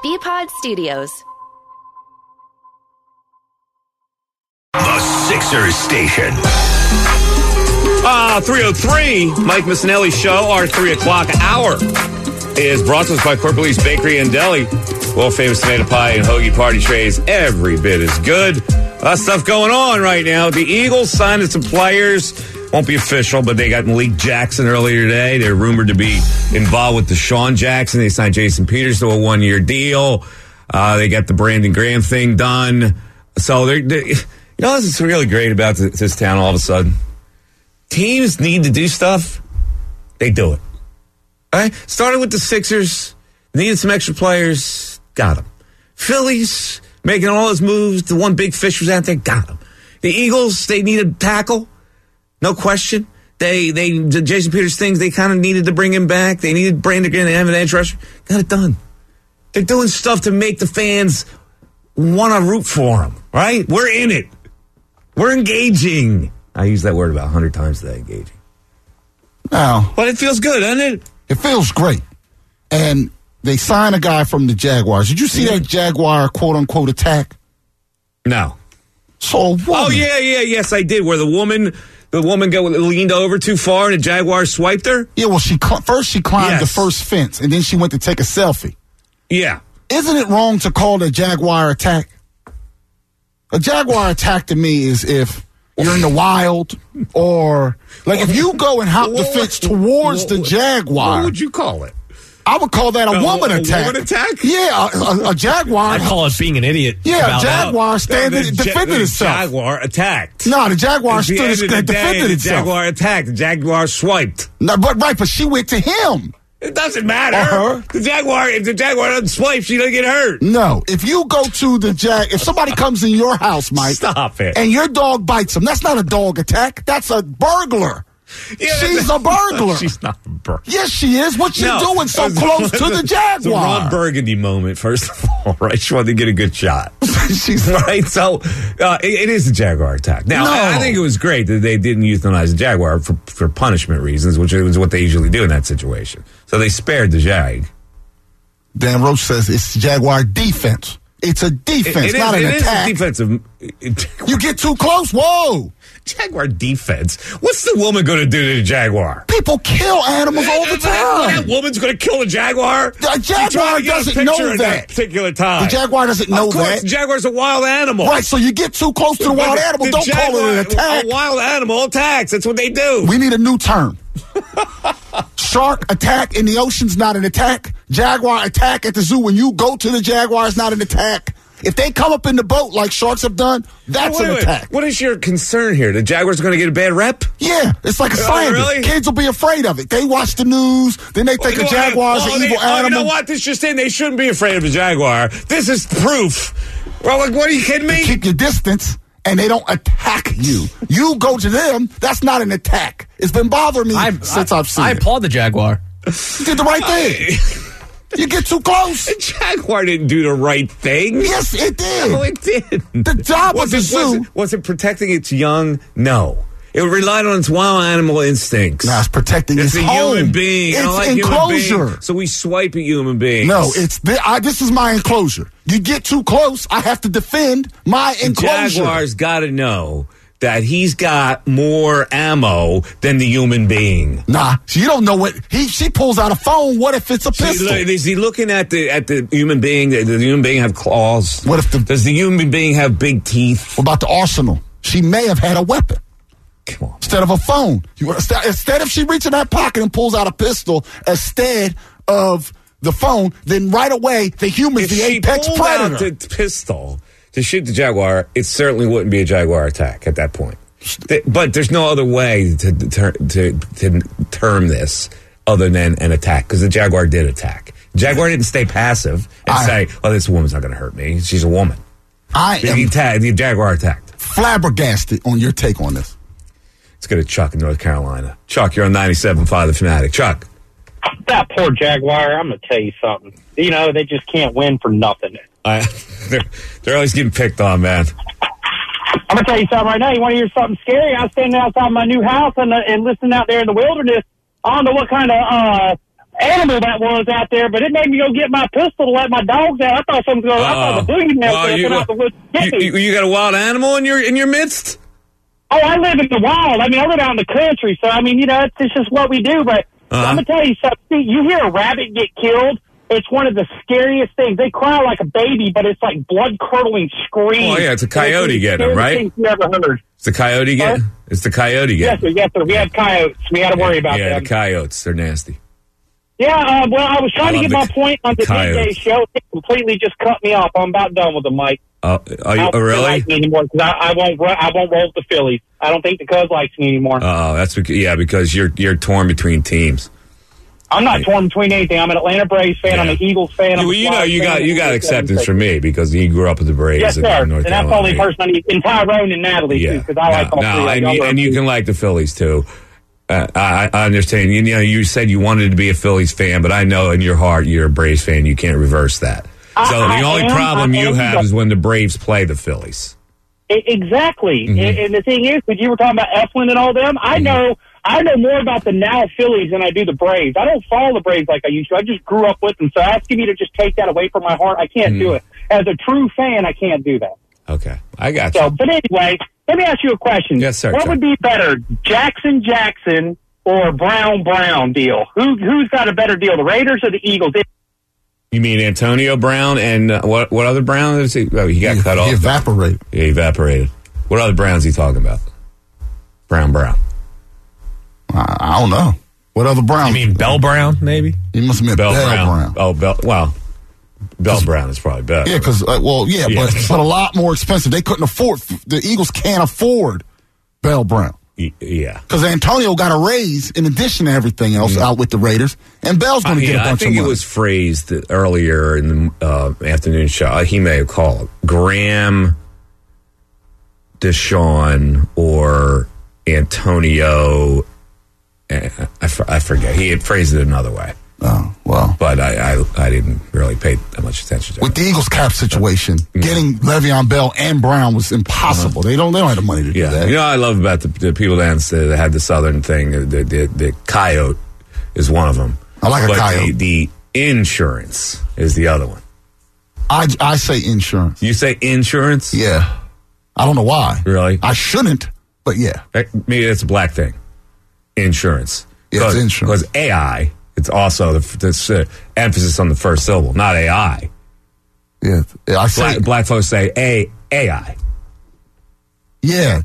BPod Studios. The Sixers Station. 303, Mike Missinelli Show, our 3 o'clock hour is brought to us by Corporate Bakery and Deli. World famous tomato pie and hoagie party trays, every bit as good. Stuff going on right now. The Eagles signed some players. Won't be official, but they got Malik Jackson earlier today. They're rumored to be involved with Deshaun Jackson. They signed Jason Peters to a 1-year deal. They got the Brandon Graham thing done. So they're this is really great about this town all of a sudden. Teams need to do stuff. They do it. All right? Started with the Sixers. Needed some extra players. Got them. Phillies making all those moves. The one big fish was out there. Got them. The Eagles, they needed tackle. No question. The Jason Peters things, they kind of needed to bring him back. They needed Brandon Graham to have an edge rusher. Got it done. They're doing stuff to make the fans want to root for him, right? We're in it. We're engaging. I use that word about 100 times today, engaging. Now, but it feels good, doesn't it? It feels great. And they signed a guy from the Jaguars. Did you see that Jaguar quote-unquote attack? No. So what? Yes, I did. Where the woman leaned over too far and the Jaguar swiped her? Yeah, well, she climbed the first fence, and then she went to take a selfie. Yeah. Isn't it wrong to call it a Jaguar attack? A Jaguar attack to me is if you're in the wild, or like if you go and hop the fence towards the Jaguar. What would you call it? I would call that a woman attack. Woman attack? Yeah, a Jaguar. I call it being an idiot. Yeah, a Jaguar defended itself. The Jaguar attacked. No, the Jaguar stood and defended The itself. Jaguar attacked. The Jaguar swiped. No, but she went to him. It doesn't matter. Uh-huh. If the Jaguar doesn't swipe, she doesn't get hurt. No, if you go to if somebody comes in your house, Mike. Stop it. And your dog bites him, that's not a dog attack. That's a burglar. Yeah, she's a burglar. She's not a burglar. Yes, she is. What's she doing so close to the Jaguar? It's a Ron Burgundy moment, first of all, right? She wanted to get a good shot. She's right. So it is a Jaguar attack. Now, I think it was great that they didn't euthanize the Jaguar for punishment reasons, which is what they usually do in that situation. So they spared the Jag. Dan Roach says it's Jaguar defense. It's a defense, not an attack. It is defensive. You get too close, whoa. Jaguar defense. What's the woman going to do to the Jaguar? People kill animals all the time. That woman's going to kill the Jaguar? The Jaguar doesn't know that. Particular time. The Jaguar doesn't know that. Of course, the Jaguar's a wild animal. Right, so you get too close to the wild animal, don't call it an attack. A wild animal attacks. That's what they do. We need a new term. Shark attack in the ocean's not an attack. Jaguar attack at the zoo. When you go to the Jaguar, it's not an attack. If they come up in the boat like sharks have done, that's an attack. What is your concern here? The Jaguars going to get a bad rep? Yeah, it's like a slander. Really? Kids will be afraid of it. They watch the news, then they think a Jaguar is an evil animal. You know what? This just in. They shouldn't be afraid of a Jaguar. This is proof. Well, like, what are you kidding me? Keep your distance, and they don't attack you. You go to them, that's not an attack. It's been bothering me since I've seen it. I applaud the Jaguar. You did the right thing. You get too close. The Jaguar didn't do the right thing. Yes, it did. No, it didn't. The job of the zoo. Was it protecting its young? No. It relied on its wild animal instincts. No, it's protecting its home. It's a human being. It's like enclosure. So we swipe at human beings. No, this is my enclosure. You get too close, I have to defend my enclosure. The Jaguar's got to know that he's got more ammo than the human being. Nah, you don't know what she pulls out a phone. What if it's a pistol? Is he looking at the human being? Does the human being have claws? What if does the human being have big teeth? What about the arsenal? She may have had a weapon. Come on. Instead of a phone. Instead of she reaches in that pocket and pulls out a pistol instead of the phone, then right away the human's the apex predator. If she pulled out the pistol to shoot the Jaguar, it certainly wouldn't be a Jaguar attack at that point. But there's no other way to term this other than an attack, because the Jaguar did attack. The Jaguar didn't stay passive and say, "Oh, this woman's not going to hurt me. She's a woman." The Jaguar attacked. Flabbergasted on your take on this. Let's go to Chuck in North Carolina. Chuck, you're on 97.5 The Fanatic. Chuck. That poor Jaguar, I'm going to tell you something. You know, they just can't win for nothing. They're always getting picked on, man. I'm going to tell you something right now. You want to hear something scary? I was standing outside my new house and listening out there in the wilderness. I don't know what kind of animal that was out there, but it made me go get my pistol to let my dogs out. I thought something was going on. I thought the boogeyman was going to come out the woods to get me. You got a wild animal in your midst? Oh, I live in the wild. I mean, I live out in the country, so, I mean, you know, it's just what we do. But I'm going to tell you something. You hear a rabbit get killed, it's one of the scariest things. They cry like a baby, but it's like blood-curdling screams. Oh, yeah, it's a coyote getting them, right? Things you ever heard. It's the coyote getting? It's the coyote getting. Yes, sir. We have coyotes. We got to worry about them. Yeah, the coyotes. They're nasty. Yeah, well, I was trying to get my point on the midday show. It completely just cut me off. I'm about done with them, Mike. Are you really? Like me anymore, because I won't roll with the Phillies. I don't think the Cubs likes me anymore. Oh, that's because you're torn between teams. I'm not torn between anything. I'm an Atlanta Braves fan. Yeah. I'm an Eagles fan. You got acceptance from me because you grew up with the Braves. Yes, sir. And that's the only person I need. And Tyrone and Natalie too, because I like all three. And you can like the Phillies too. I understand. You know, you said you wanted to be a Phillies fan, but I know in your heart you're a Braves fan. You can't reverse that. So the only problem you have is when the Braves play the Phillies. Exactly. Mm-hmm. And the thing is, when you were talking about Eflin and all them, I know more about the now Phillies than I do the Braves. I don't follow the Braves like I used to. I just grew up with them. So asking me to just take that away from my heart, I can't do it. As a true fan, I can't do that. Okay. I got you. So, but anyway, let me ask you a question. Yes, sir. What would be better, Jackson or Brown deal? Who's got a better deal, the Raiders or the Eagles? You mean Antonio Brown and what other Brown is he? Oh, he got cut off. He evaporated. Yeah, he evaporated. What other Browns he talking about? Brown. I don't know. What other Brown? You mean Bell Brown, maybe? He must have meant Bell Brown. Oh, Bell Brown is probably better. Yeah, because, but a lot more expensive. They couldn't afford, the Eagles can't afford Bell Brown. Yeah. Because Antonio got a raise in addition to everything else out with the Raiders, and Bell's going to get a bunch of money. I think it was phrased earlier in the afternoon show. He may have called it Graham, Deshaun, or Antonio. I forget. He had phrased it another way. Oh, well. But I didn't really pay that much attention to it. With the Eagles cap situation, getting Le'Veon Bell and Brown was impossible. They don't have the money to do that. You know what I love about the people that had the Southern thing, the coyote is one of them. I like a coyote. The insurance is the other one. I say insurance. You say insurance? Yeah. I don't know why. Really? I shouldn't, but yeah. Maybe that's a black thing. Insurance. Yeah, it's insurance. Because AI... It's also the emphasis on the first syllable, not AI. Yeah, I say black folks say AI. Yeah.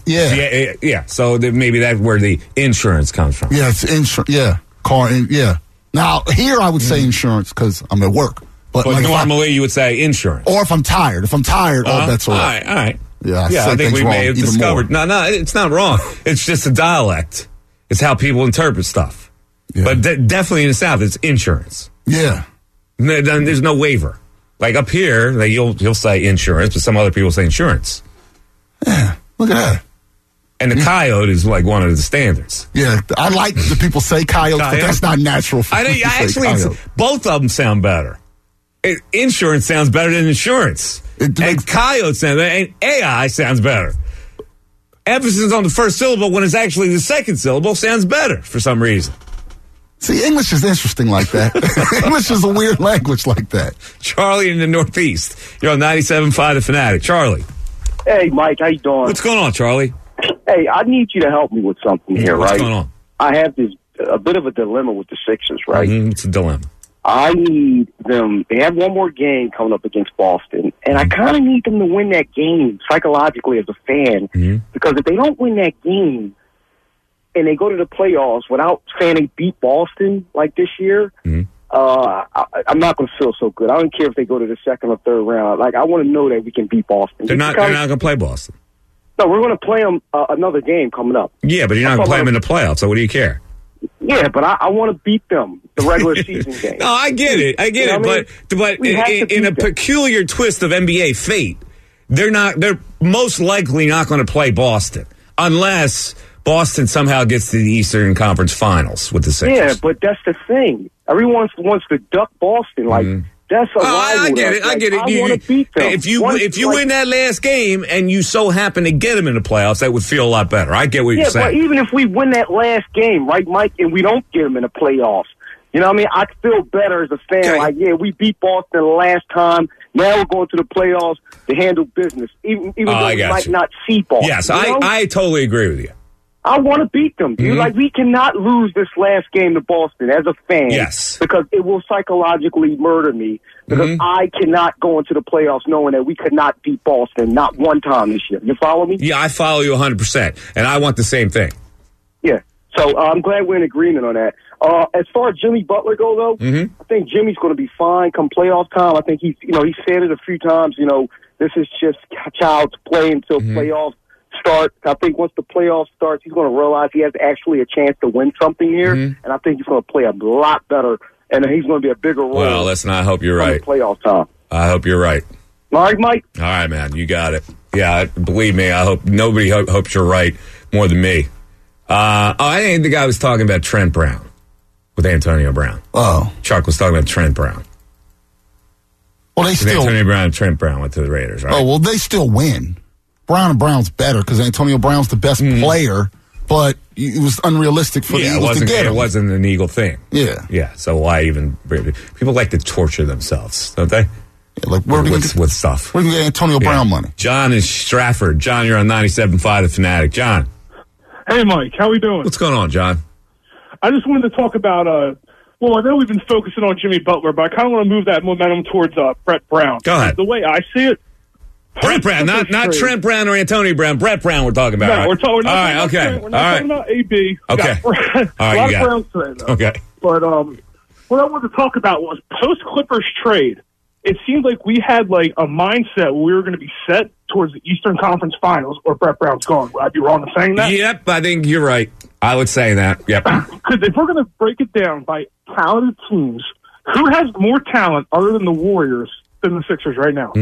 So maybe that's where the insurance comes from. Yeah, it's insurance. Yeah, car. Yeah. Now here I would say insurance because I'm at work. But like normally you would say insurance. Or if I'm tired. All bets are off. All right. Yeah, I think we may have discovered. No, it's not wrong. It's just a dialect. It's how people interpret stuff. Yeah. But definitely in the South, it's insurance. Yeah. There's no waiver. Like up here, you'll say insurance, but some other people say insurance. Yeah, look at that. And the coyote is like one of the standards. Yeah, I like the people say coyotes, but that's not natural for me to say coyote. Both of them sound better. Insurance sounds better than insurance. And coyote sounds better, and AI sounds better. Emphasis on the first syllable when it's actually the second syllable sounds better for some reason. See, English is interesting like that. English is a weird language like that. Charlie in the Northeast. You're on 97.5 The Fanatic. Charlie. Hey, Mike. How you doing? What's going on, Charlie? Hey, I need you to help me with something here, What's right? going on? I have a bit of a dilemma with the Sixers, right? It's a dilemma. I need them. They have one more game coming up against Boston, and I kind of need them to win that game psychologically as a fan, because if they don't win that game, and they go to the playoffs without saying they beat Boston like this year, I'm not going to feel so good. I don't care if they go to the second or third round. Like, I want to know that we can beat Boston. They're not going to play Boston. No, we're going to play them another game coming up. Yeah, but you're not going to play them in the playoffs, so what do you care? Yeah, but I want to beat them the regular season game. No, I get it. But in a peculiar twist of NBA fate, they're most likely not going to play Boston unless Boston somehow gets to the Eastern Conference Finals with the Sixers. Yeah, but that's the thing. Everyone wants to duck Boston. Like, that's a rival. I get it. I get it. I want to beat them. If you win that last game and you so happen to get them in the playoffs, that would feel a lot better. I get what you're saying. Yeah, but even if we win that last game, right, Mike, and we don't get them in the playoffs, You know what I mean? I feel better as a fan. Okay. Like, yeah, we beat Boston last time. Now we're going to the playoffs to handle business, even though we might not see Boston. Yes, you know? I totally agree with you. I want to beat them, dude. Mm-hmm. Like, we cannot lose this last game to Boston as a fan. Yes. Because it will psychologically murder me. Because I cannot go into the playoffs knowing that we could not beat Boston not one time this year. You follow me? Yeah, I follow you 100%, and I want the same thing. Yeah. So I'm glad we're in agreement on that. As far as Jimmy Butler go, though, I think Jimmy's going to be fine come playoff time. I think he said it a few times. This is just child's play until playoffs start. I think once the playoffs starts, he's going to realize he has actually a chance to win something here, and I think he's going to play a lot better, and he's going to be a bigger role. Well, listen, I hope you're right. Playoff time. I hope you're right. All right, Mike? All right, man. You got it. Yeah, believe me, I hope nobody hopes you're right more than me. I think the guy was talking about Trent Brown with Antonio Brown. Oh. Chuck was talking about Trent Brown. Well, they still... Antonio Brown and Trent Brown went to the Raiders, right? Oh, well, they still win. Brown's better because Antonio Brown's the best player, but it was unrealistic for the Eagles to get him. It wasn't an Eagle thing. Yeah. Yeah, so why even... People like to torture themselves, don't they? Yeah, like, where are we going to with stuff? Where are we going to get Antonio Brown money? John in Stratford. John, you're on 97.5 The Fanatic. John. Hey, Mike. How we doing? What's going on, John? I just wanted to talk about, I know we've been focusing on Jimmy Butler, but I kind of want to move that momentum towards Brett Brown. Go ahead. The way I see it, Brett Brown, not Trent Brown or Antonio Brown. Brett Brown we're talking about, no, right? we're talking All right, okay. We're not talking about AB. Okay. All right, All right, a lot of Browns today, though. Okay. But what I wanted to talk about was post-Clippers trade. It seemed like we had like a mindset where we were going to be set towards the Eastern Conference Finals, or Brett Brown's gone. Would I be wrong in saying that? Yep, I think you're right. I would say that. Yep. Because if we're going to break it down by talented teams, who has more talent other than the Warriors than the Sixers right now?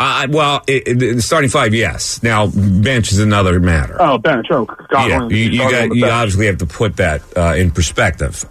The starting five, yes. Now, bench is another matter. Oh, bench. Oh, God. Yeah, you obviously have to put that in perspective.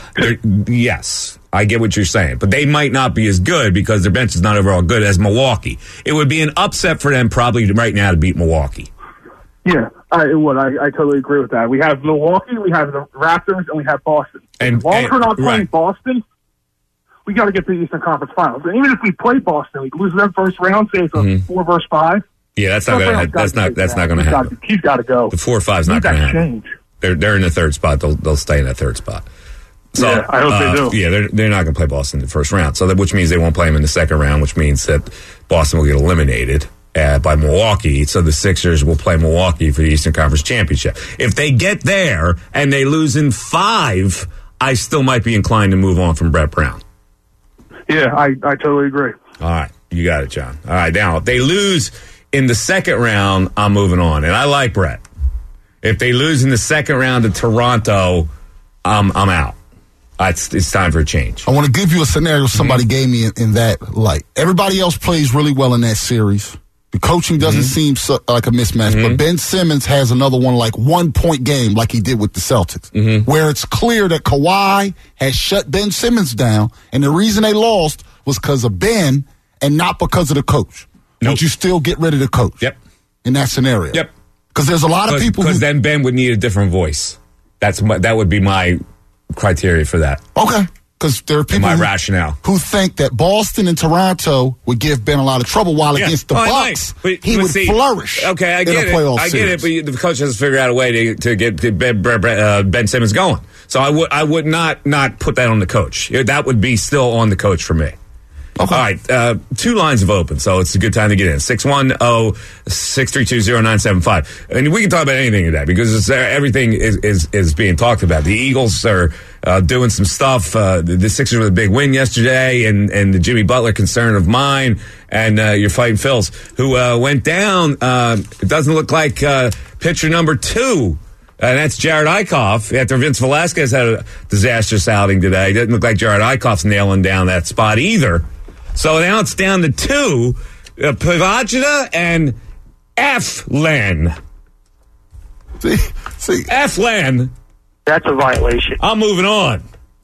Yes. I get what you're saying, but they might not be as good because their bench is not overall good as Milwaukee. It would be an upset for them probably right now to beat Milwaukee. Yeah, I totally agree with that. We have Milwaukee, we have the Raptors, and we have Boston. As long as we're not playing Boston, we got to get to the Eastern Conference Finals. And even if we play Boston, we lose them first round, say it's a 4 versus 5. Yeah, that's not going to that's not going to happen. He's got to go. The 4 or 5 is not going to happen. They're in the third spot. They'll stay in that third spot. So, yeah, I hope they do. Yeah, they're not going to play Boston in the first round. So which means they won't play them in the second round, which means that Boston will get eliminated by Milwaukee. So the Sixers will play Milwaukee for the Eastern Conference Championship. If they get there and they lose in 5, I still might be inclined to move on from Brett Brown. Yeah, I totally agree. All right, you got it, John. All right, now if they lose in the second round, I'm moving on, and I like Brett. If they lose in the second round to Toronto, I'm out. It's time for a change. I want to give you a scenario somebody gave me in that light. Everybody else plays really well in that series. The coaching doesn't seem like a mismatch, but Ben Simmons has another one like 1-point game like he did with the Celtics, where it's clear that Kawhi has shut Ben Simmons down, and the reason they lost was because of Ben and not because of the coach. Nope. Would you still get rid of the coach? Yep. In that scenario? Yep. Because there's a lot of people because then Ben would need a different voice. That would be my criteria for that. Okay. Because there are people rationale who think that Boston and Toronto would give Ben a lot of trouble, while against the Bucks, he would flourish. Okay, I get it. I get it, but the coach has to figure out a way to get Ben Simmons going. So I would not put that on the coach. That would be still on the coach for me. Okay. All right, 2 lines have opened, so it's a good time to get in. 610-632-0975. And we can talk about anything today because everything is being talked about. The Eagles are doing some stuff. The Sixers with a big win yesterday, and the Jimmy Butler concern of mine, and you're fighting Phils, who went down. It doesn't look like pitcher number 2. And that's Jared Eichhoff. After Vince Velasquez had a disastrous outing today, it doesn't look like Jared Eichhoff's nailing down that spot either. So now it's down to 2, Pivagina and Eflin. See, Eflin. That's a violation. I'm moving on.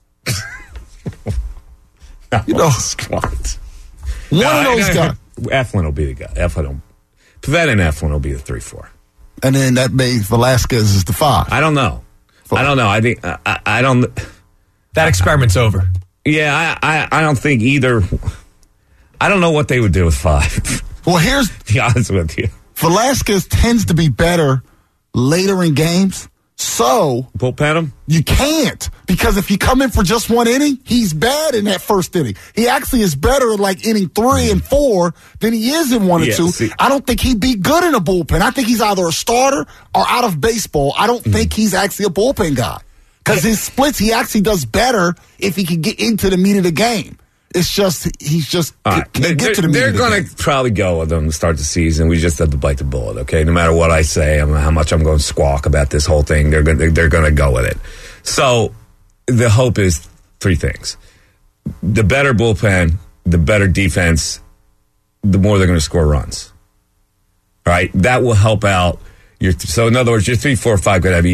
You know, one of those guys. Eflin will be the guy. Pivetta and Eflin will be the 3-4. And then that made Velasquez is the 5. I don't know. I think I don't. That experiment's over. Yeah, I don't think either. I don't know what they would do with 5. Well, here's to be honest with you. Velasquez tends to be better later in games. So bullpen him? You can't, because if you come in for just one inning, he's bad in that first inning. He actually is better in like inning 3 and 4 than he is in 1 and 2. See. I don't think he'd be good in a bullpen. I think he's either a starter or out of baseball. I don't think he's actually a bullpen guy, because his splits, he actually does better if he can get into the meat of the game. It's just he's just can't get to the meat. They're going to probably go with them to start the season. We just have to bite the bullet, okay? No matter what I say, how much I'm going to squawk about this whole thing, they're going to go with it. So the hope is 3 things: the better bullpen, the better defense, the more they're going to score runs. Right? That will help out. So in other words, your 3, 4, 5 could have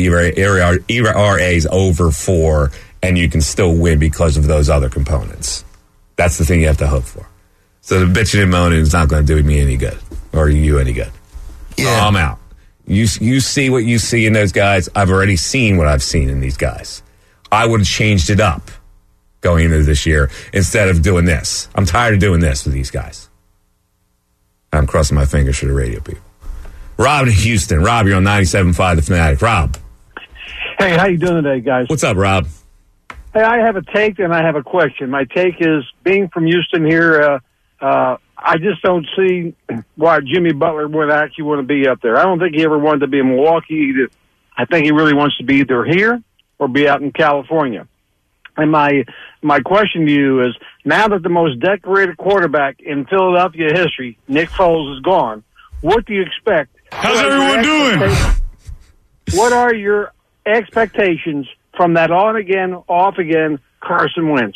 ERAs over 4, and you can still win because of those other components. That's the thing you have to hope for. So the bitching and moaning is not going to do me any good, or you any good. Yeah. I'm out. You see what you see in those guys. I've already seen what I've seen in these guys. I would have changed it up going into this year instead of doing this. I'm tired of doing this with these guys. I'm crossing my fingers for the radio people. Rob in Houston. Rob, you're on 97.5 The Fanatic. Rob. Hey, how you doing today, guys? What's up, Rob? Hey, I have a take and I have a question. My take is, being from Houston here, I just don't see why Jimmy Butler would actually want to be up there. I don't think he ever wanted to be in Milwaukee. I think he really wants to be either here or be out in California. And my question to you is, now that the most decorated quarterback in Philadelphia history, Nick Foles, is gone, what do you expect? How's everyone doing? What are your expectations from that on-again, off-again Carson Wentz?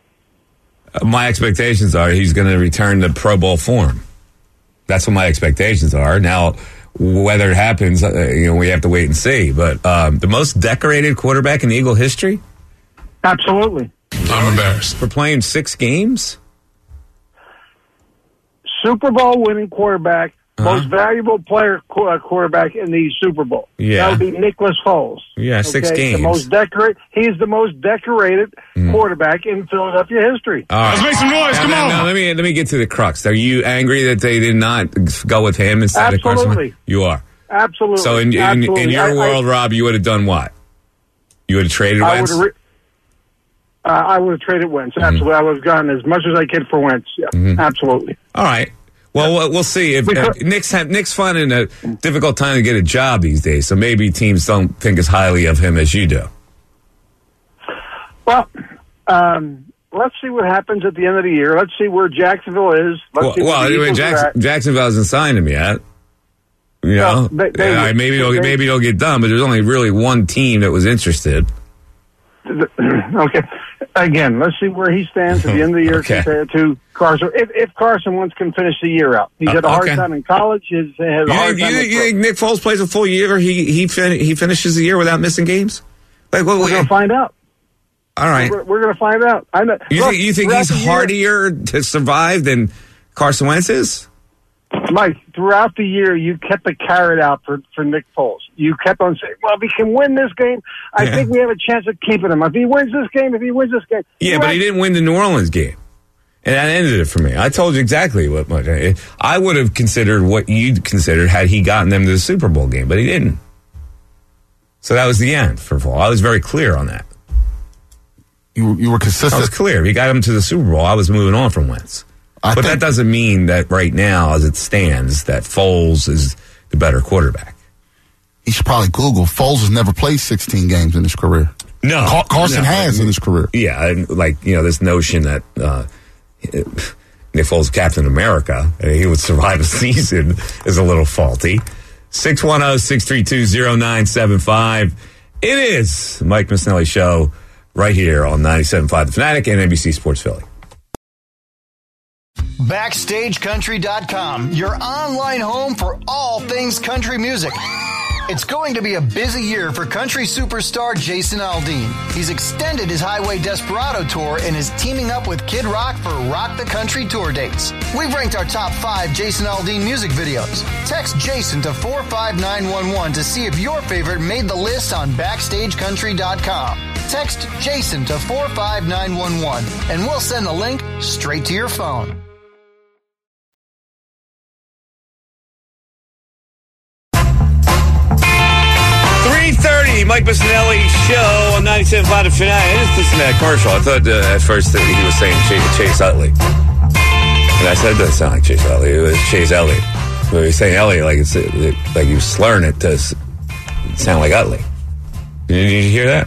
My expectations are he's going to return to Pro Bowl form. That's what my expectations are. Now, whether it happens, we have to wait and see. But the most decorated quarterback in Eagle history? Absolutely. I'm embarrassed. For playing 6 games? Super Bowl winning quarterback, most valuable player quarterback in the Super Bowl. Yeah. That would be Nicholas Foles. Yeah, 6 games. He's the most decorated quarterback in Philadelphia history. All right. Let's make some noise. Come on. Now, let me get to the crux. Are you angry that they did not go with him instead of Carson? Absolutely. You are. Absolutely. So in your world, Rob, you would have done what? You would have traded Wentz? I would have traded Wentz. Absolutely. I would have gotten as much as I could for Wentz. Yeah, absolutely. All right. Well, we'll see. If Nick's finding a difficult time to get a job these days, so maybe teams don't think as highly of him as you do. Well, let's see what happens at the end of the year. Let's see where Jacksonville is. Jacksonville hasn't signed him yet. You know, maybe it'll get done, but there's only really one team that was interested. Okay. Again, let's see where he stands at the end of the year compared to Carson. If Carson Wentz can finish the year out, he's had a hard time in college. You think Nick Foles plays a full year? He finishes the year without missing games? We're going to find out. All right, we're going to find out. I know. You think he's hardier to survive than Carson Wentz is? Mike, throughout the year, you kept the carrot out for Nick Foles. You kept on saying, well, if he can win this game, I think we have a chance of keeping him. If he wins this game. Yeah, but he didn't win the New Orleans game. And that ended it for me. I told you exactly what I would have considered what you'd considered had he gotten them to the Super Bowl game, but he didn't. So that was the end for Foles. I was very clear on that. You were consistent. I was clear. If he got him to the Super Bowl, I was moving on from Wentz. But that doesn't mean that right now, as it stands, that Foles is the better quarterback. You should probably Google. Foles has never played 16 games in his career. No. Carson has in his career. Yeah, and this notion that Nick Foles, Captain America, he would survive a season is a little faulty. 610-632-0975. It is Mike Missanelli Show right here on 97.5 The Fanatic and NBC Sports Philly. BackstageCountry.com, your online home for all things country music. It's going to be a busy year for country superstar Jason Aldean. He's extended his Highway Desperado tour and is teaming up with Kid Rock for Rock the Country tour dates. We've ranked our top 5 Jason Aldean music videos. Text Jason to 45911 to see if your favorite made the list on BackstageCountry.com. text Jason to 45911 and we'll send the link straight to your phone. Mike Missinelli Show on 97.5 The Fanatic. I just listened to that commercial. I thought at first that he was saying Chase Utley. And I said it doesn't sound like Chase Utley. It was Chase Elliott. But he was saying Elliott like he was slurring it to sound like Utley. Did you hear that?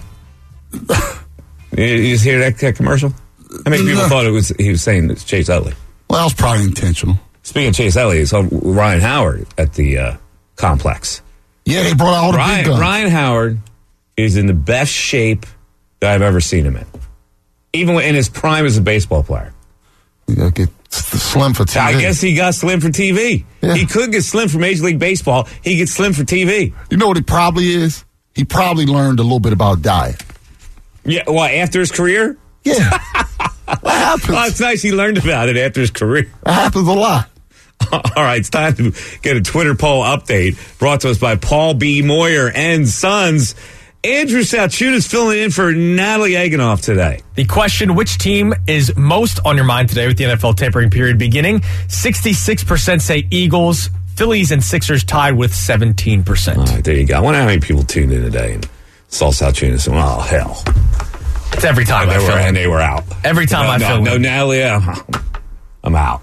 You just hear that commercial? How many people thought he was saying it's Chase Utley? Well, that was probably intentional. Speaking of Chase Elliott, it's Ryan Howard at the complex. Yeah, they brought out all the big guns. Ryan Howard is in the best shape that I've ever seen him in. Even in his prime as a baseball player. You got to get slim for TV. I guess he got slim for TV. Yeah. He could get slim for Major League Baseball. He gets slim for TV. You know what it probably is? He probably learned a little bit about diet. Yeah, well, after his career? Yeah. What happens? Well, it's nice he learned about it after his career. It happens a lot. All right, it's time to get a Twitter poll update brought to us by Paul B. Moyer and Sons. Andrew Salchun is filling in for Natalie Eganoff today. The question, which team is most on your mind today with the NFL tapering period beginning? 66% say Eagles, Phillies, and Sixers tied with 17%. All right, there you go. I wonder how many people tuned in today and saw Salchun and said, oh, hell. It's every time and they were out. Every time I fill in. No, Natalie, I'm out.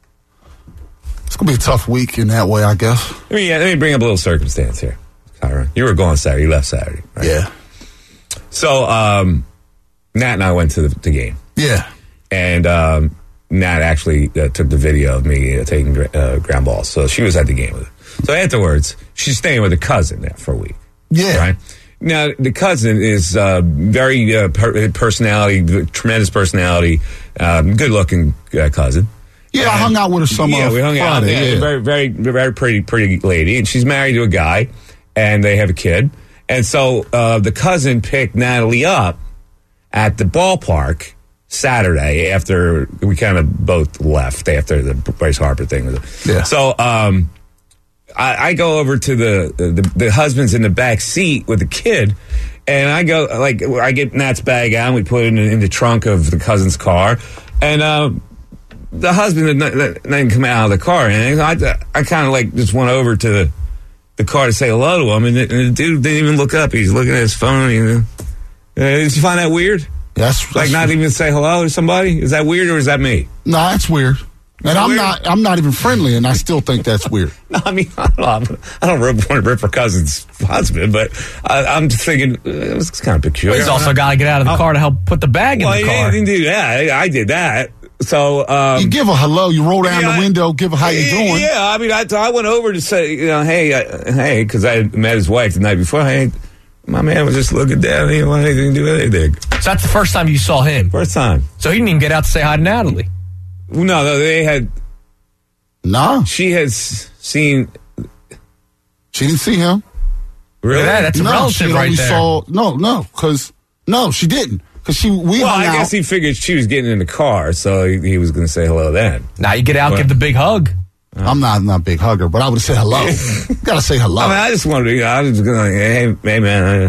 It's going to be a tough week in that way, I guess. Let me bring up a little circumstance here. Kyron, you were gone Saturday. You left Saturday, right? Yeah. So, Nat and I went to the game. Yeah. And Nat actually took the video of me taking ground balls. So she was at the game with it. So afterwards, she's staying with her cousin there for a week. Yeah. Right? Now, the cousin is very personality, tremendous personality, good-looking cousin. Yeah, I hung out with her some we hung out. Yeah. Very, very, very pretty lady. And she's married to a guy, and they have a kid. And so the cousin picked Natalie up at the ballpark Saturday after we kind of both left after the Bryce Harper thing. Yeah. So I go over to the husband's in the back seat with the kid, and I go, I get Nat's bag out, and we put it in the trunk of the cousin's car, and the husband didn't come out of the car, and I kind of just went over to the car to say hello to him, and the dude didn't even look up. He's looking at his phone. Did you find that weird? That's not even say hello to somebody? Is that weird, or is that me? No, that's weird. And I'm not even friendly, and I still think that's weird. No, I mean, I don't want to rip her cousin's husband, but I'm just thinking it's kind of peculiar. Well, he's also got to get out of the car to help put the bag in the car. He didn't do that. I did that. So you give a hello, you roll down the window, give her how you doing. Yeah, I mean, I went over to say, hey, because I had met his wife the night before. Hey, my man was just looking down. He didn't want anything to do with anything. So that's the first time you saw him? First time. So he didn't even get out to say hi to Natalie? No, they had. No. She has seen. She didn't see him. Really? Yeah, that's a relative right there. She didn't. I guess he figured she was getting in the car, so he was going to say hello then. Now you get out, give the big hug. I'm not a big hugger, but I would have said hello. You got to say hello. I mean, I just wanted to, I was going to, hey man.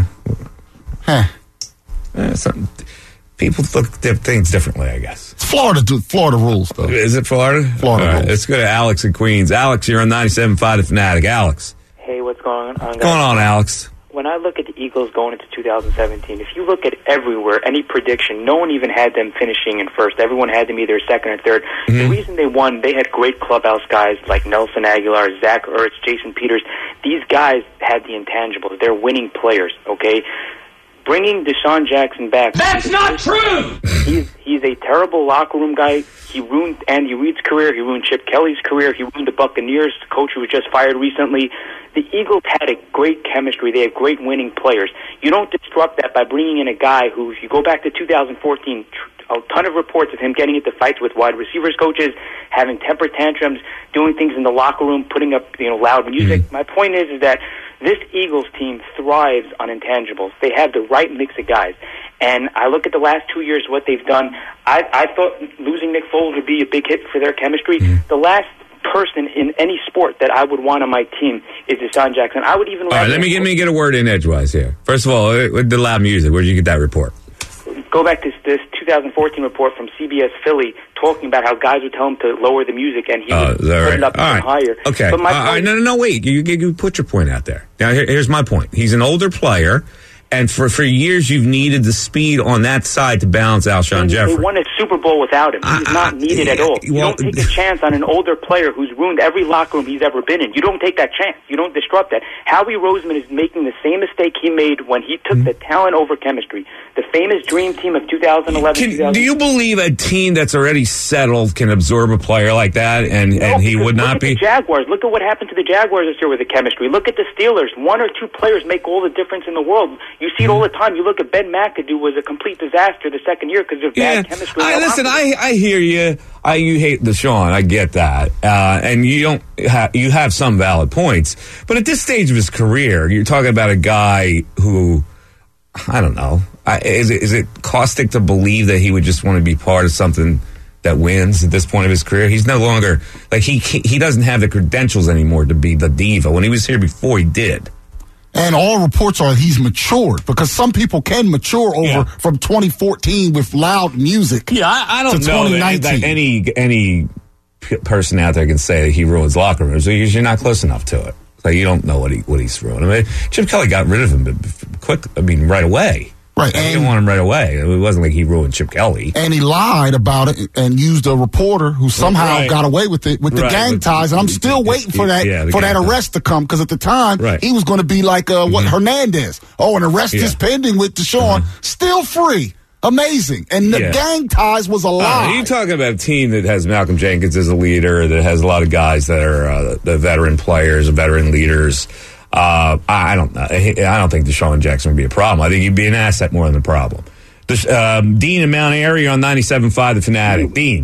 People look at things differently, I guess. It's Florida rules, though. Is it Florida? Florida rules. Let's go to Alex in Queens. Alex, you're on 97.5 The Fanatic. Alex. Hey, what's going on? What's going on, Alex? When I look at the Eagles going into 2017, if you look at everywhere, any prediction, no one even had them finishing in first. Everyone had them either second or third. Mm-hmm. The reason they won, they had great clubhouse guys like Nelson Aguilar, Zach Ertz, Jason Peters. These guys had the intangibles. They're winning players, okay? Bringing Deshaun Jackson back. That's not true! He's a terrible locker room guy. He ruined Andy Reid's career. He ruined Chip Kelly's career. He ruined the Buccaneers coach who was just fired recently. The Eagles had a great chemistry. They have great winning players. You don't disrupt that by bringing in a guy who, if you go back to 2014, a ton of reports of him getting into fights with wide receivers coaches, having temper tantrums, doing things in the locker room, putting up loud music. Mm-hmm. My point is that this Eagles team thrives on intangibles. They have the right mix of guys. And I look at the last 2 years, what they've done. I thought losing Nick Foles would be a big hit for their chemistry. Mm-hmm. The last person in any sport that I would want on my team is Deshaun Jackson. I would even. All right, let me get a word in edgewise here. First of all, with the loud music, where did you get that report? Go back to this 2014 report from CBS Philly talking about how guys would tell him to lower the music, and he would put it up higher. Okay. But my point, no, wait. You put your point out there. Now, here's my point. He's an older player. And for years, you've needed the speed on that side to balance Alshon Jeffrey. They won a Super Bowl without him. He's not needed at all. You don't take a chance on an older player who's ruined every locker room he's ever been in. You don't take that chance. You don't disrupt that. Howie Roseman is making the same mistake he made when he took the talent over chemistry. The famous dream team of 2011. Do you believe a team that's already settled can absorb a player like that, and he would not be? Look at the Jaguars. Look at what happened to the Jaguars this year with the chemistry. Look at the Steelers. One or two players make all the difference in the world. You see it all the time. You look at Ben McAdoo was a complete disaster the second year because of bad chemistry. Listen, I hear you. You hate Deshaun. I get that, and you have some valid points. But at this stage of his career, you're talking about a guy who, I don't know. Is it caustic to believe that he would just want to be part of something that wins at this point of his career? He's no longer like he doesn't have the credentials anymore to be the diva. When he was here before, he did. And all reports are he's matured, because some people can mature over from 2014 with loud music. Yeah, I don't know that any person out there can say that he ruins locker rooms because you're not close enough to it. Like, you don't know what he's ruined. I mean, Chip Kelly got rid of him right away. Right. He didn't want him right away. It wasn't like he ruined Chip Kelly. And he lied about it and used a reporter who somehow got away with it with the gang ties. And I'm still waiting for that arrest to come, because at the time he was going to be like Hernandez. Oh, an arrest is pending with Deshaun. Still free. Amazing. And the gang ties was a lie. You're talking about a team that has Malcolm Jenkins as a leader, that has a lot of guys that are the veteran players, veteran leaders. I don't know. I don't think Deshaun Jackson would be a problem. I think he'd be an asset more than a problem. Dean in Mount Airy on 97.5 The Fanatic. Dean.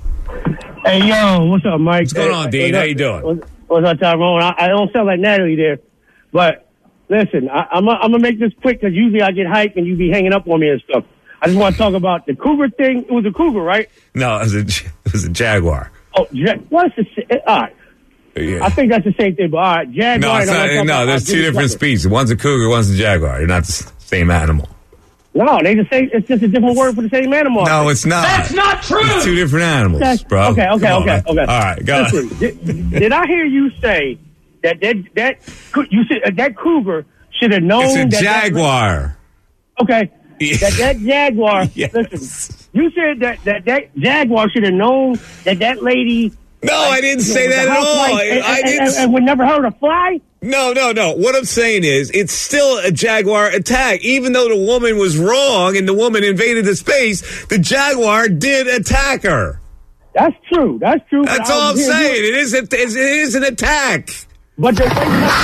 Hey, yo, what's up, Mike? What's going on, Dean? How you doing? What's up, Tyrone? I don't sound like Natalie there, but listen, I'm gonna make this quick, because usually I get hyped and you be hanging up on me and stuff. I just want to talk about the Cougar thing. It was a Cougar, right? No, it was a Jaguar. Oh, what's the? All right. Yeah. I think that's the same thing, but all right, Jaguar. No, there's two different species. One's a cougar, one's a jaguar. They're not the same animal. No, they the same. It's just a different word for the same animal. No, it's not. That's not true. It's two different animals, bro. Okay. All right, go ahead. Did I hear you say that you said that cougar should have known? It's a jaguar. Okay. Yeah. That jaguar. Yes. Listen, you said that jaguar should have known that lady. No, I didn't say that at all. And would never hurt a fly? No. What I'm saying is, it's still a Jaguar attack. Even though the woman was wrong and the woman invaded the space, the Jaguar did attack her. That's true. That's all I'm saying. It is an attack. But he's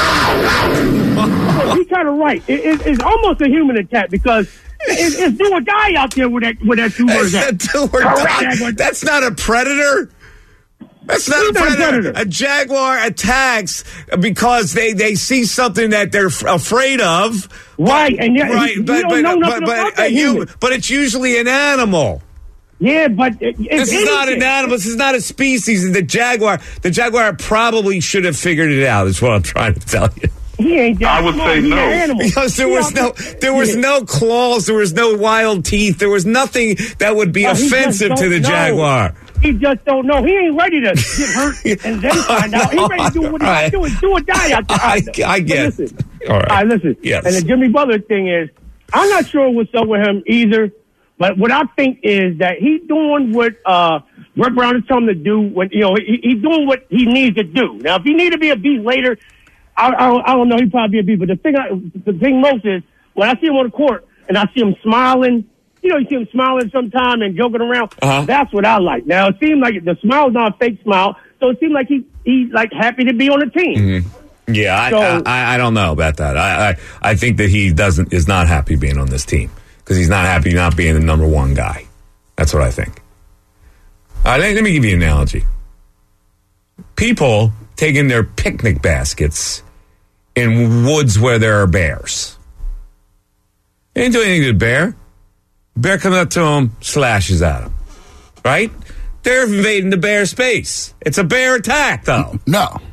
kind of right. It's almost a human attack, because it's do or die out there with that two words. Do or die. That's not a predator. That's not a predator. A jaguar attacks because they see something that they're afraid of. Right, and but it's usually an animal. Yeah, but this is not an animal. This is not a species. The jaguar probably should have figured it out. Is what I'm trying to tell you. He ain't that. I would say no, because there was no claws, there was no wild teeth, there was nothing that would be offensive to the jaguar. He just don't know. He ain't ready to get hurt and then find out. He's ready to do what he got to do, is do or die out there. I get it. All right, listen. Yes. And the Jimmy Butler thing is, I'm not sure what's up with him either. But what I think is that he's doing what Brett Brown is telling him to do. When he's doing what he needs to do. Now, if he need to be a beast later, I don't know. He'd probably be a beast. But the thing most is, when I see him on the court and I see him smiling. You see him smiling sometime and joking around. That's what I like. Now, it seems like the smile's not a fake smile, so it seems like he's like happy to be on the team. Mm-hmm. Yeah, I don't know about that. I think that he is not happy being on this team, because he's not happy not being the number one guy. That's what I think. Let me give you an analogy. People taking their picnic baskets in woods where there are bears. They ain't doing anything to the bear. Bear comes up to him, slashes at him. Right? They're invading the bear space. It's a bear attack, though. No.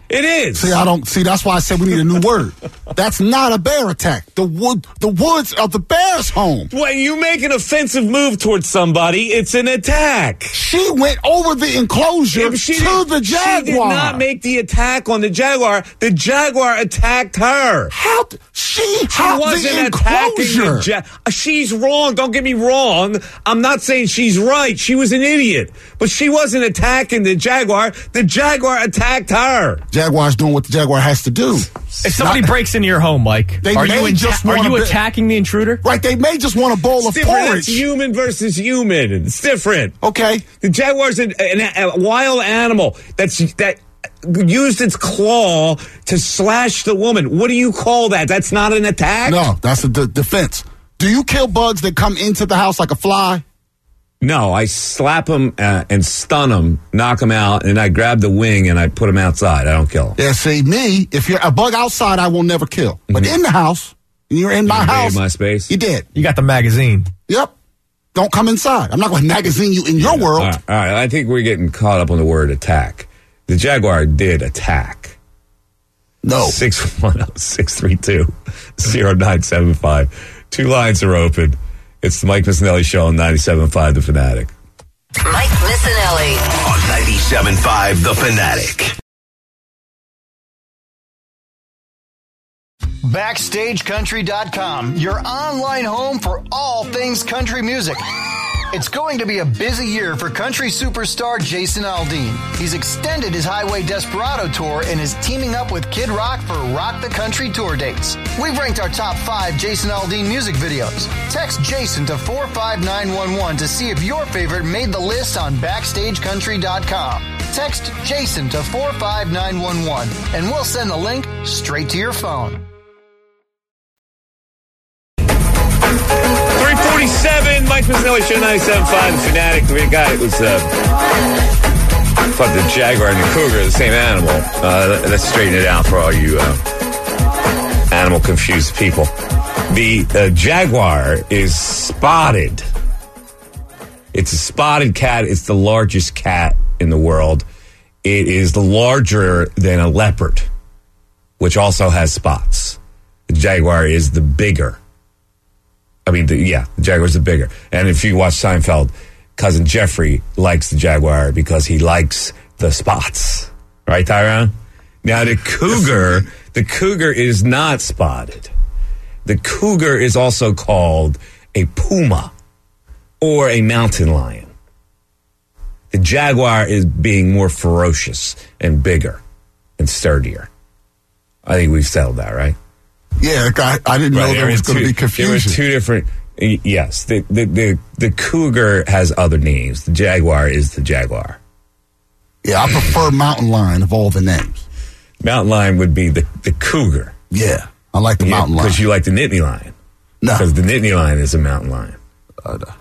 It is. See, that's why I said we need a new word. That's not a bear attack. The woods are the bear's home. When you make an offensive move towards somebody, it's an attack. She went over the enclosure to the Jaguar. She did not make the attack on the Jaguar. The Jaguar attacked her. She wasn't attacking she's wrong. Don't get me wrong. I'm not saying she's right. She was an idiot. But she wasn't attacking the Jaguar. The Jaguar attacked her. Jaguar's doing what the Jaguar has to do. If somebody breaks into your home, Mike, are you attacking the intruder? Right, they may just want a bowl of porridge. It's human versus human. It's different. Okay. The Jaguar's a wild animal that used its claw to slash the woman. What do you call that? That's not an attack? No, that's a defense. Do you kill bugs that come into the house like a fly? No, I slap them and stun them, knock them out, and I grab the wing and I put them outside. I don't kill them. Yeah, see, if you're a bug outside, I will never kill. Mm-hmm. But in the house, and you're in my house. My space. You did. You got the magazine. Yep. Don't come inside. I'm not going to magazine you in your world. All right. I think we're getting caught up on the word attack. The Jaguar did attack. No. 610-632-0975. 2 lines are open. It's the Mike Missanelli Show on 97.5 The Fanatic. Mike Missanelli on 97.5 The Fanatic. BackstageCountry.com, your online home for all things country music. It's going to be a busy year for country superstar Jason Aldean. He's extended his Highway Desperado tour and is teaming up with Kid Rock for Rock the Country tour dates. We've ranked our top 5 Jason Aldean music videos. Text Jason to 45911 to see if your favorite made the list on BackstageCountry.com. Text Jason to 45911 and we'll send the link straight to your phone. 347, Mike Missanelli Show, 97.5 The Fanatic. The guy was thought the Jaguar and the Cougar are the same animal. Let's straighten it out for all you animal confused people. The Jaguar is spotted. It's a spotted cat. It's the largest cat in the world. It is larger than a leopard, which also has spots. The Jaguar is the bigger. the Jaguar's the bigger. And if you watch Seinfeld, Cousin Jeffrey likes the Jaguar because he likes the spots. Right, Tyrone? Now, the Cougar is not spotted. The Cougar is also called a puma or a mountain lion. The Jaguar is being more ferocious and bigger and sturdier. I think we've settled that, right? Yeah, I didn't know there was going to be confusion. There were two different. Yes, the Cougar has other names. The Jaguar is the Jaguar. Yeah, I prefer mountain lion of all the names. Mountain lion would be the Cougar. Yeah, I like the mountain lion. Because you like the Nittany lion. No. Because the Nittany lion is a mountain lion. No.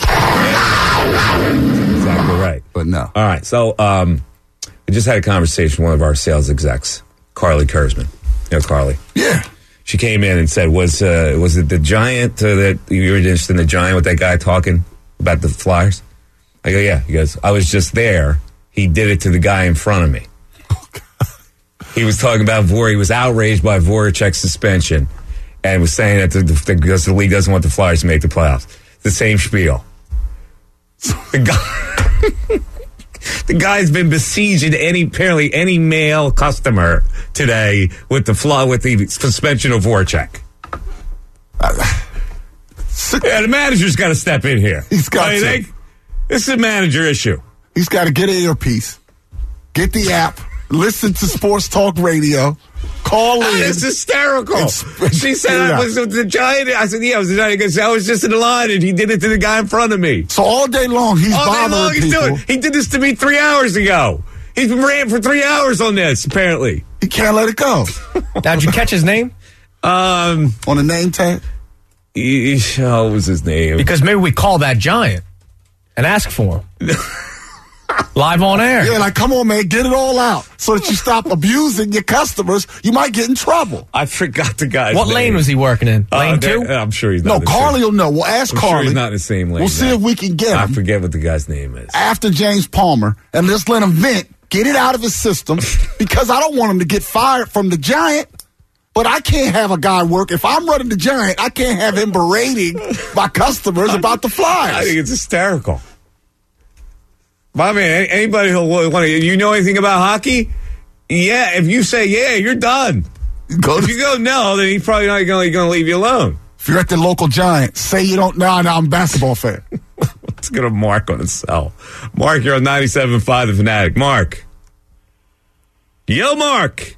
Exactly right. But no. All right, so we just had a conversation with one of our sales execs, Carly Kurzman. You know Carly? Yeah. She came in and said, was it the Giant that you were interested in the Giant with that guy talking about the Flyers? I go, yeah. He goes, I was just there. He did it to the guy in front of me. He was talking about He was outraged by Voracek's suspension and was saying that because the league doesn't want the Flyers to make the playoffs. The same spiel. The guy's been besieging any male customer today with the suspension of Voracek. The manager's got to step in here. He's got to. Think? This is a manager issue. He's got to get an earpiece, get the app, listen to Sports Talk Radio, call in. It's hysterical. She said I was the Giant. I said, yeah, I was the Giant. Because I was just in the line, and he did it to the guy in front of me. So all day long, he's bothering people. He did this to me 3 hours ago. He's been ranting for 3 hours on this, apparently. He can't let it go. Now, did you catch his name? On the name tag? What was his name? Because maybe we call that Giant and ask for him. Live on air. Yeah, like, come on, man, get it all out so that you stop abusing your customers. You might get in trouble. I forgot the guy's What name. lane was he working in? Lane 2? I'm sure he's not. No, Carly will know. We'll ask Carly. Sure he's not in the same lane. We'll see if we can get him. I forget what the guy's name is. After James Palmer, and let's let him vent. Get it out of his system. because I don't want him to get fired from the Giant. But I can't have a guy work. If I'm running the Giant, I can't have him berating my customers about the Flyers. I think it's hysterical. But I mean, anybody who'll want to, you know anything about hockey? Yeah, if you say yeah, you're done. If you go no, then he's probably not going to leave you alone. If you're at the local Giant, say you don't know. No, I'm a basketball fan. Let's get a Mark on his cell. Mark, you're on 97.5 The Fanatic. Mark. Yo, Mark.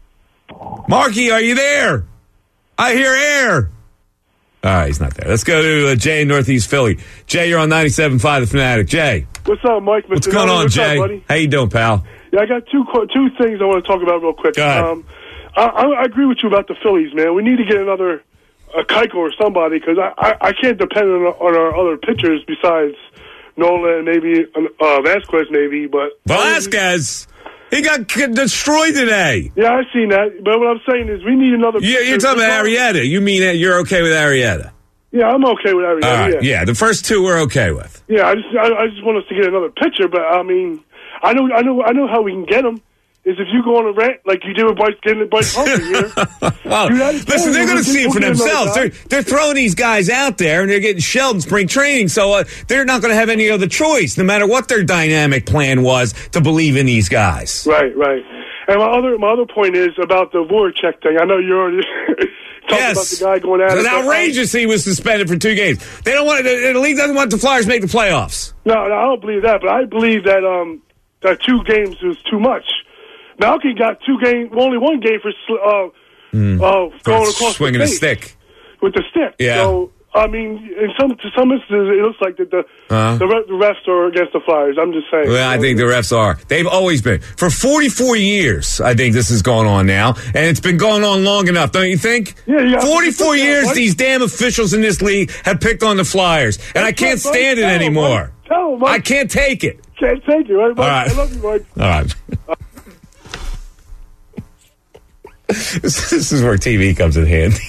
Marky, are you there? I hear air. All right, he's not there. Let's go to Jay in Northeast Philly. Jay, you're on 97.5 The Fanatic. Jay. What's up, Mike? What's going on, Jay? Up, buddy? How you doing, pal? Yeah, I got two things I want to talk about real quick. Go ahead. I agree with you about the Phillies, man. We need to get another Keuchel or somebody because I can't depend on our other pitchers besides Nola and maybe Vasquez, maybe. But Vasquez, he got destroyed today. Yeah, I've seen that. But what I'm saying is we need another. You're talking about Arrieta. You mean you're okay with Arrieta? Yeah, I'm okay with Arrieta. All right. Yeah, the first two we're okay with. Yeah, I just want us to get another pitcher, but I mean, I know how we can get him. Is if you go on a rant like you did with Bryce Harper here. Well, listen, they're going to see it for themselves. They're throwing these guys out there, and they're getting shelled in spring training, so they're not going to have any other choice, no matter what their dynamic plan was, to believe in these guys. Right. And my other point is about the Voracek thing. I know you're already talking about the guy going out. It's outrageous he was suspended for 2 games. They don't want the league doesn't want the Flyers to make the playoffs. No, I don't believe that, but I believe that that 2 games is too much. Malky got 2 games, only 1 game for going across swinging the a stick with the stick. Yeah. So I mean, to some instances, it looks like that the refs are against the Flyers. I'm just saying. Well, I think the refs are. They've always been for 44 years. I think this is going on now, and it's been going on long enough, don't you think? Yeah. 44 years, these damn officials in this league have picked on the Flyers, and I can't stand it anymore. I can't take it. Can't take it, right, Mike? All right. I love you, Mike. All right. This is where TV comes in handy.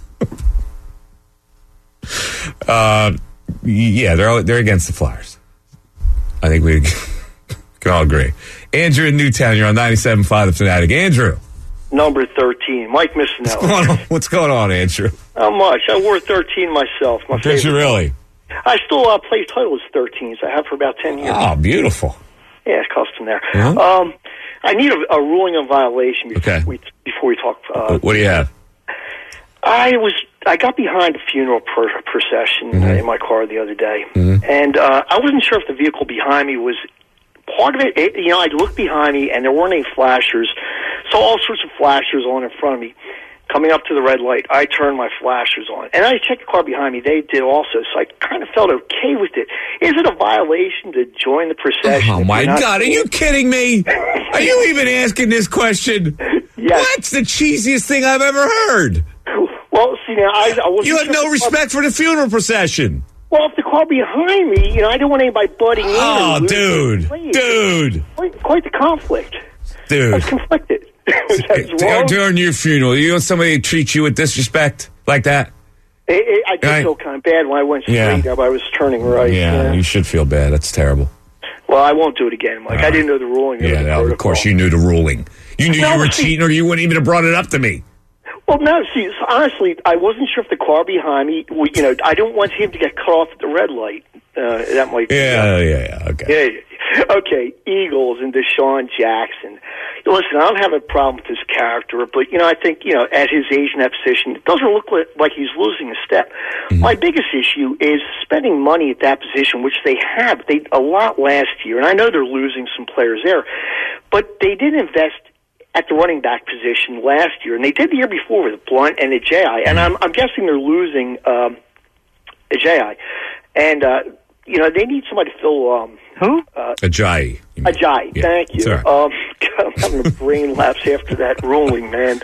Yeah, they're against the Flyers. I think we can all agree. Andrew in Newtown, you're on 97.5 The Fanatic. Andrew. Number 13, Mike Missinelli. What's going on, Andrew? Not much. I wore 13 myself. Did you really? I still play titles 13s. I have for about 10 years. Oh, beautiful. Yeah, it's custom there. Mm-hmm. I need a ruling on violation before we talk. What do you have? I got behind a funeral procession in my car the other day, and I wasn't sure if the vehicle behind me was part of it. I looked behind me, and there weren't any flashers. Saw all sorts of flashers on in front of me. Coming up to the red light, I turned my flashers on. And I checked the car behind me. They did also, so I kind of felt okay with it. Is it a violation to join the procession? Oh, my God. Are you kidding me? Are you even asking this question? Yes. What's the cheesiest thing I've ever heard? Well, see, now, I wasn't You have no respect for the funeral procession. Well, if the car behind me, I didn't want anybody butting in. Oh, dude. Quite the conflict. Dude. I was conflicted. During your funeral, you want somebody to treat you with disrespect like that? I did feel kind of bad when I went straight up. I was turning right. Yeah, you should feel bad. That's terrible. Well, I won't do it again, Mike. I didn't know the ruling. Yeah, of course you knew the ruling. You knew you were cheating, or you wouldn't even have brought it up to me. Well, no, see, honestly, I wasn't sure if the car behind me, I didn't want him to get cut off at the red light. That might be... Yeah, okay. Yeah. Okay, Eagles and Deshaun Jackson. Listen, I don't have a problem with his character, but, I think, at his age in that position, it doesn't look like he's losing a step. Mm-hmm. My biggest issue is spending money at that position, which they have. They a lot last year, and I know they're losing some players there, but they didn't invest at the running back position last year, and they did the year before with Blunt and Ajayi, and I'm guessing they're losing Ajayi. And, they need somebody to fill... Who? Ajayi. Ajayi, yeah, thank you. I'm having a brain lapse after that ruling, man.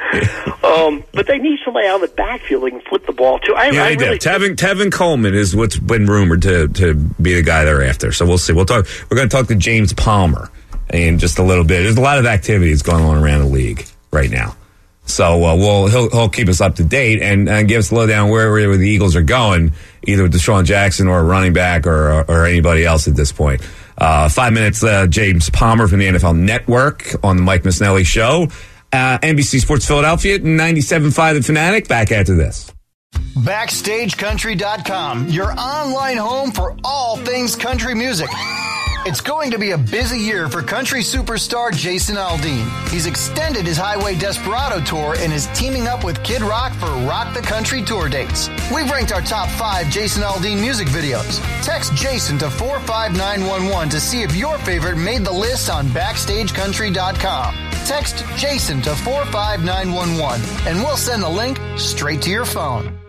But they need somebody out of the backfield they can flip the ball to. They do. Tevin Coleman is what's been rumored to be the guy they're after. So we'll see. We're going to talk to James Palmer in just a little bit. There's a lot of activities going on around the league right now. So he'll keep us up to date and give us a lowdown where the Eagles are going, either with Deshaun Jackson or a running back or anybody else at this point. 5 minutes, James Palmer from the NFL Network on the Mike Missanelli Show. NBC Sports Philadelphia, 97.5 The Fanatic. Back after this. BackstageCountry.com, your online home for all things country music. It's going to be a busy year for country superstar Jason Aldean. He's extended his Highway Desperado tour and is teaming up with Kid Rock for Rock the Country tour dates. We've ranked our top 5 Jason Aldean music videos. Text Jason to 45911 to see if your favorite made the list on BackstageCountry.com. Text Jason to 45911 and we'll send the link straight to your phone.